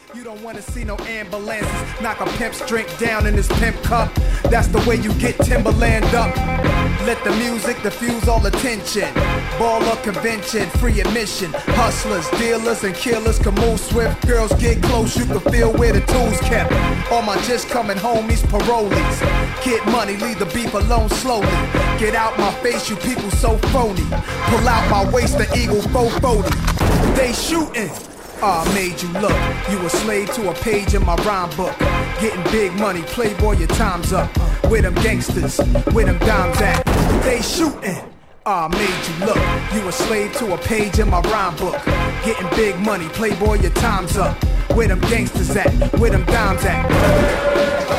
You don't wanna see no ambulances. Knock a pimp's drink down in his pimp cup. That's the way you get Timberland up. Let the music diffuse all attention. Baller convention, free admission. Hustlers, dealers, and killers can move swift. Girls get close, you can feel where the tools kept. All my just coming homies, parolees. Get money, leave the beef alone slowly. Get out my face, you people so phony. Pull out my waist, the Eagle 440. They shooting. Made you look. You a slave to a page in my rhyme book. Getting big money, playboy, your time's up. Where them gangsters, where them dimes at? They shooting. Made you look. You a slave to a page in my rhyme book. Getting big money, playboy, your time's up. Where them gangsters at? Where them dimes at?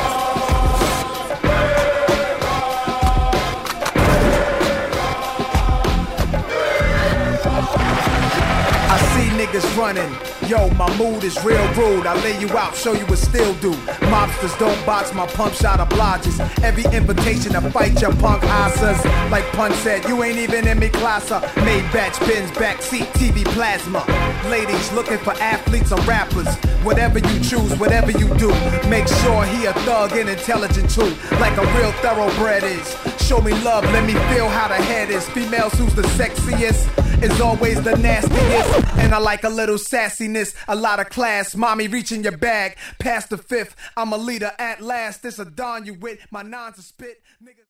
Niggas running, yo, my mood is real rude. I lay you out, show you what still do. Mobsters don't box, my pump shot obliges. Every invitation to fight your punk asses. Like Pun said, you ain't even in me class. Made batch bins, backseat, TV plasma. Ladies looking for athletes or rappers. Whatever you choose, whatever you do, make sure he a thug and intelligent too. Like a real thoroughbred is. Show me love, let me feel how the head is. Females who's the sexiest is always the nastiest. And I like a little sassiness, a lot of class. Mommy reaching your bag, past the fifth. I'm a leader at last. This a Don you with, my nines a spit. Niggas